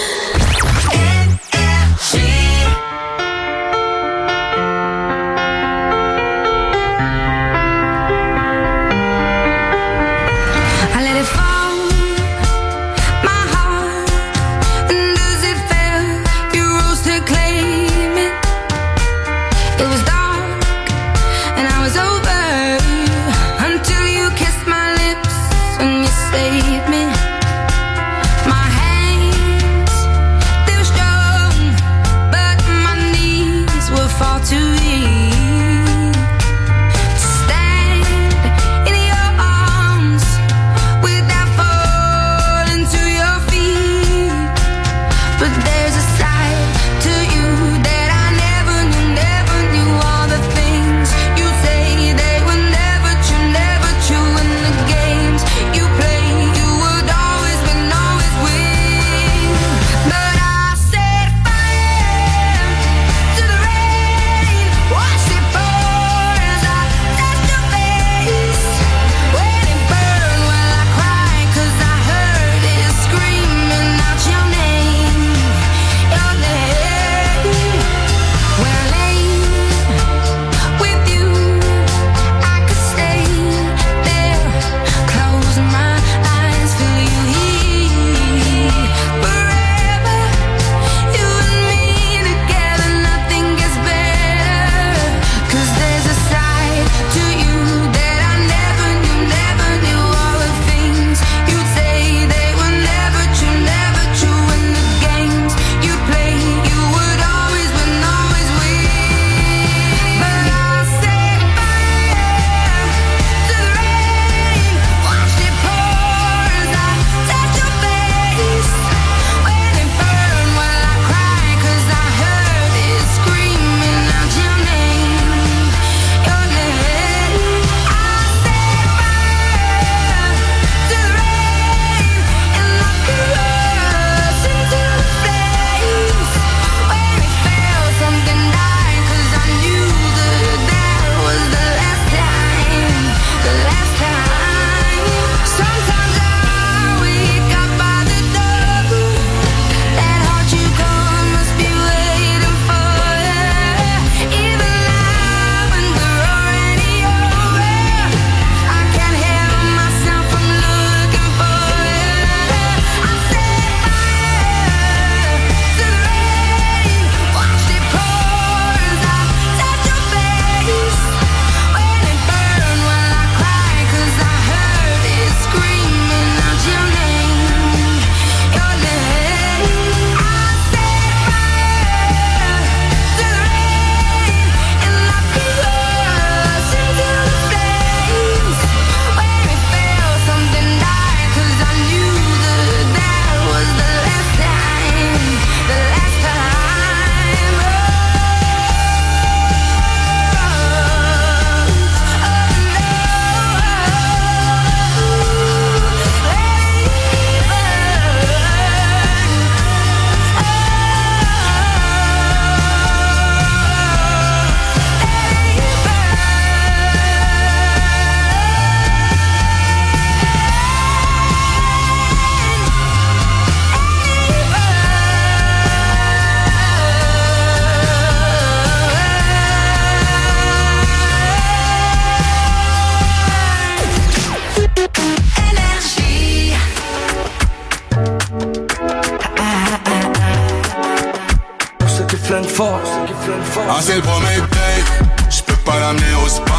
Ah, c'est le premier date, j'peux pas l'amener au spa.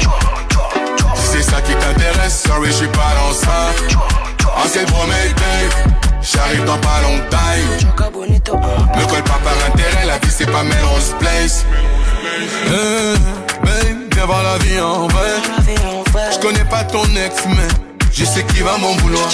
Si c'est ça qui t'intéresse, sorry, j'suis pas dans ça. Ah, c'est le premier date, j'arrive dans pas longtemps. Me colle pas par intérêt, la vie c'est pas Melrose Place. Hey, babe, viens voir la vie en vrai. J'connais pas ton ex, mais je sais qui va m'en vouloir.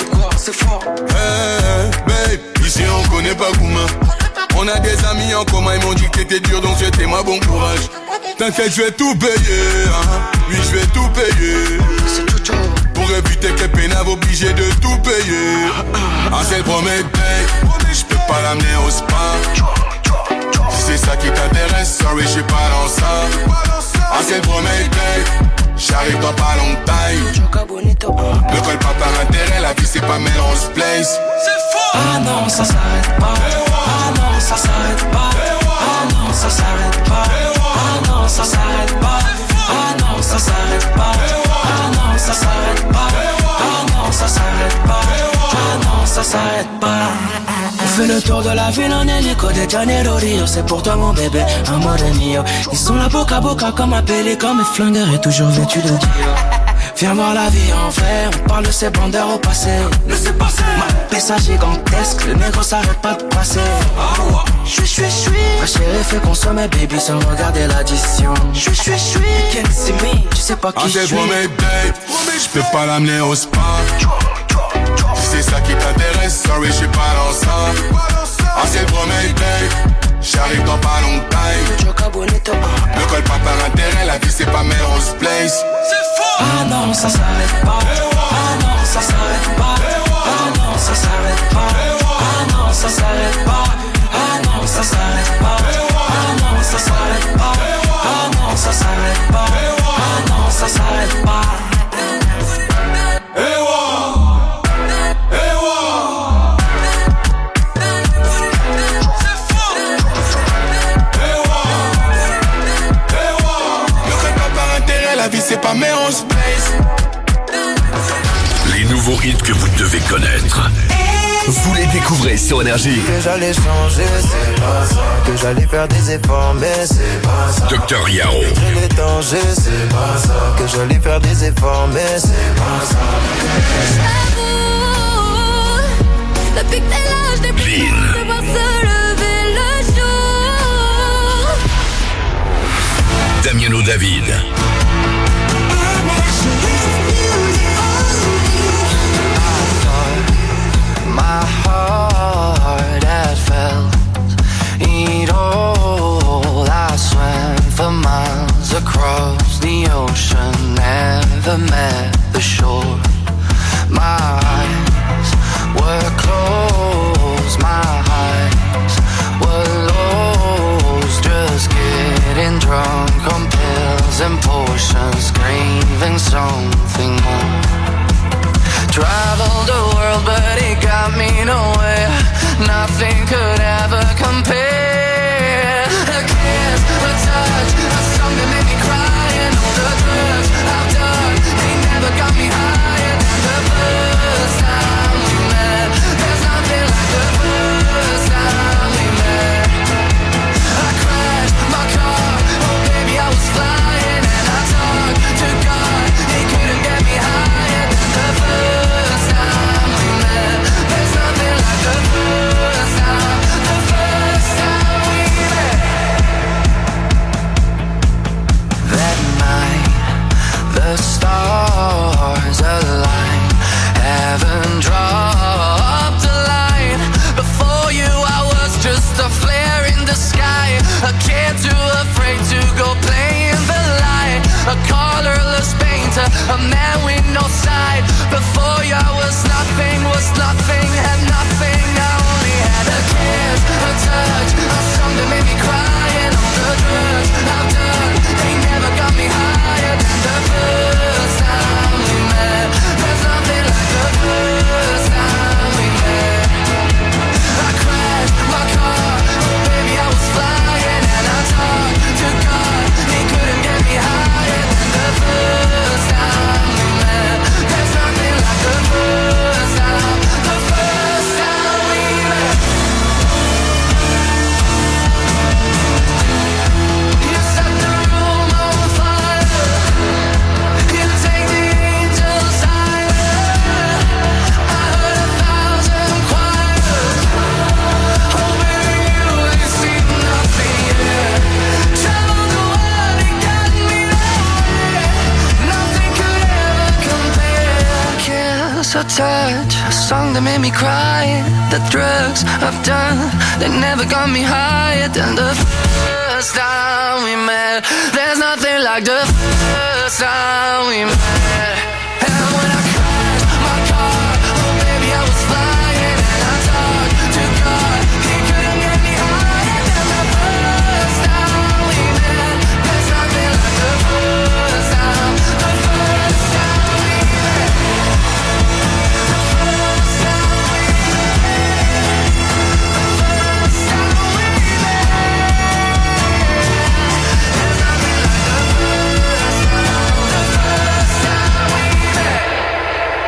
Hey, babe, ici on connaît pas Gouma. On a des amis en commun, ils m'ont dit que t'étais dur, donc souhaitez-moi bon courage. T'inquiète, je vais tout payer, hein. Oui, je vais tout payer. Pour éviter que pénave obligé de tout payer. Ah, c'est le premier date, je peux pas l'amener au spa. Si c'est ça qui t'intéresse, sorry, j'suis pas dans ça. Ah, c'est le premier date, j'arrive dans pas longtemps. Ne colle pas par intérêt, la vie c'est pas Melrose Place. Ah non, ça s'arrête pas. Ah non, ça s'arrête pas. Ah non, ça s'arrête pas. Ah non, ça s'arrête pas. Ah non, ça s'arrête pas. Ah non, ça s'arrête pas. Ah non, ça s'arrête pas. Ah non, ça s'arrête pas. On fait le tour de la ville en hélico de Janeiro Rio. C'est pour toi mon bébé, amore mio. Ils sont là boca à boca comme appelés comme mes flingueurs et toujours vêtus de Dio. Viens voir la vie en vrai, on parle de ces bandeurs au passé. Laissez passer. Ma pessa gigantesque, le négro s'arrête pas de passer. J'suis, j'suis, j'suis. Ma chérie fait consommer baby sans regarder l'addition. J'suis, j'suis, j'suis. Can't see me, tu sais pas qui j'suis. Ah, c'est pour mes babe, j'peux pas l'amener au spa. Si c'est ça qui t'intéresse, sorry, j'suis pas dans ça. Ah, c'est pour mes babe, j'arrive dans pas longtemps. Ne colle pas par intérêt, la vie c'est pas Melrose Place. Ah non, ça s'arrête pas. Ah non, ça s'arrête pas. Ah non, ça s'arrête pas. Ah non, ça s'arrête pas. Ah non, ça s'arrête pas. Ah non, ça s'arrête pas. Ah non, ça s'arrête pas. Ah non, ça s'arrête pas. La vie c'est pas Melrose Place. Les nouveaux hits que vous devez connaître, vous les découvrez sur Énergie. Que j'allais changer, c'est pas ça. Que j'allais faire des efforts, mais c'est pas ça. Docteur Yaro. Que les dangers, c'est pas ça. Que j'allais faire des efforts, mais c'est pas ça. Depuis que t'es là, je n'ai plus de voir se lever le jour. Damiano David. My heart had felt it all. I swam for miles across the ocean, never met the shore. My eyes were closed, my eyes were lost, just getting drunk on pills and potions, craving something more. Traveled the world, but it got me nowhere. Nothing could ever compare. A kiss, a touch, a song that made me cry, and all the drugs I've done, they never got me higher than the first time we met. There's nothing like the first time we met. I crashed my car, oh baby I was flying, and I talked to God, he couldn't get me higher than the first. The stars align, heaven dropped a line. Before you I was just a flare in the sky, a kid too afraid to go play in the light, a colorless painter, a man with no side. Before you I was nothing, was nothing, had nothing. I only had a kiss, a touch, a song that made me cry, and all the drugs I've done, they never got me higher than the first time we met. There's nothing like the first time we met. I crashed my car, oh baby I was flying, and I talked to God, he couldn't get me higher than the first time we met. There's nothing like the first time, the first time we met. You set the room on fire, you take the angels higher. I heard a thousand choirs, oh baby you ain't seen nothing yet. Traveled the world and got me nowhere, nothing could ever compare. A kiss, a touch, a song that made me cry. The drugs I've done, they never got me higher than the first time we met. There's nothing like the first time we met. And when I crashed my car, oh baby I was flying, and I talked to God, he couldn't get me higher than the first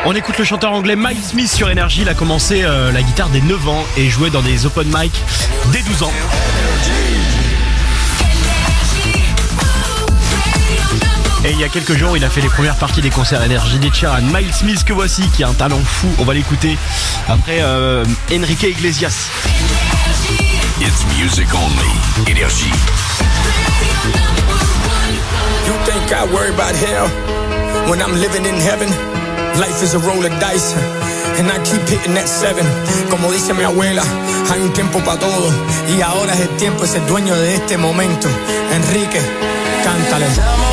On écoute le chanteur anglais Miles Smith sur Énergie. Il a commencé euh, la guitare dès neuf ans et jouait dans des open mic dès douze ans. Et il y a quelques jours, il a fait les premières parties des concerts Énergie des Sheeran. Miles Smith que voici, qui a un talent fou. On va l'écouter après euh, Enrique Iglesias. It's music only. Énergie. You think I worry about hell when I'm living in heaven? Life is a roll of dice and I keep hitting that seven. Como dice mi abuela, hay un tiempo para todo y ahora es el tiempo, es el dueño de este momento. Enrique, cántale.